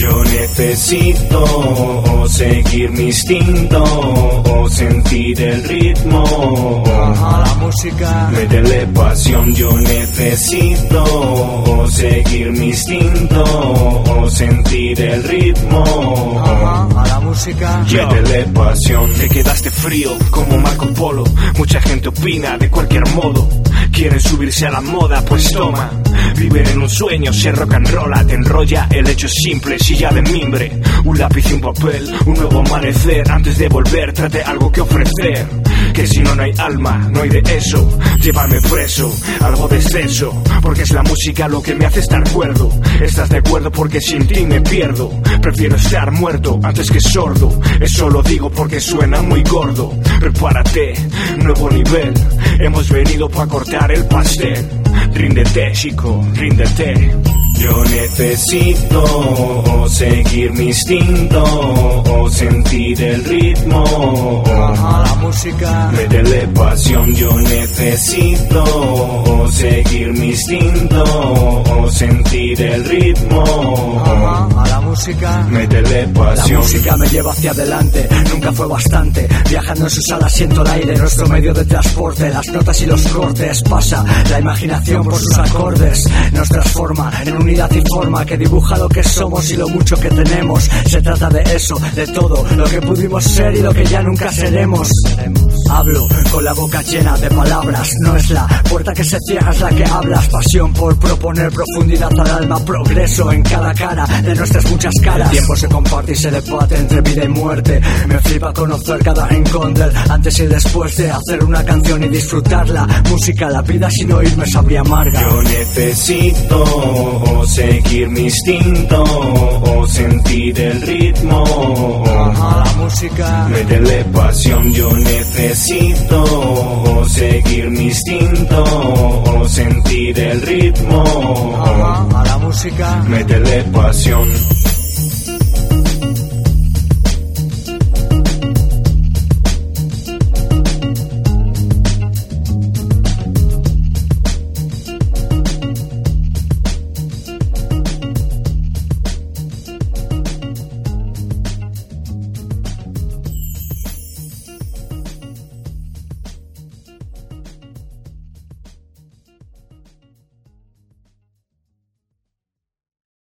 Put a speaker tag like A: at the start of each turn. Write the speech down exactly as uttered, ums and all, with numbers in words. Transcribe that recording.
A: Yo necesito seguir mi instinto o sentir el ritmo.
B: Ajá, la música.
A: Métele pasión. Yo necesito seguir mi instinto o sentir el ritmo.
B: Ajá, a la música.
A: Métele pasión.
C: Te quedaste frío como Marco Polo. Mucha gente opina de cualquier modo. Quieren subirse a la moda, pues toma. Viven en un sueño, se rock and rolla. Te enrolla, el hecho es simple, silla de mimbre. Un lápiz y un papel, un nuevo amanecer. Antes de volver, trate algo que ofrecer. Que si no, no hay alma, no hay de eso. Llévame preso, algo de exceso. Porque es la música lo que me hace estar cuerdo. ¿Estás de acuerdo? Porque sin ti me pierdo. Prefiero estar muerto antes que sordo. Eso lo digo porque suena muy gordo. Prepárate, nuevo nivel. Hemos venido pa' cortar el pastel. Ríndete, chico, ríndete.
A: Yo necesito seguir mi instinto o sentir el ritmo.
B: Ajá, la música.
A: Métele pasión. Yo necesito seguir mi instinto o sentir el ritmo.
B: Ajá, a la música.
A: Métele pasión.
B: La música me lleva hacia adelante, nunca fue bastante. Viajando en sus alas siento el aire, nuestro medio de transporte. Las notas y los cortes, pasa la imaginación por sus acordes. Nos transforma en unidad y forma que dibuja lo que somos y lo mucho que tenemos. Se trata de eso, de todo lo que pudimos ser y lo que ya nunca seremos. Hablo con la boca llena de palabras. No es la puerta que se cierra, es la que hablas. Pasión por proponer profundidad al alma. Progreso en cada cara de nuestras muchas caras. El tiempo se comparte y se debate entre vida y muerte. Me flipa conocer cada rincón del antes y después de hacer una canción y disfrutarla. Música, la vida sin oírme sabría amarga.
A: Yo necesito seguir mi instinto o sentir el ritmo.
B: Ajá, la música.
A: Métele pasión. Yo necesito seguir mi instinto o sentir el ritmo.
B: Ajá, a la música.
A: Métele pasión.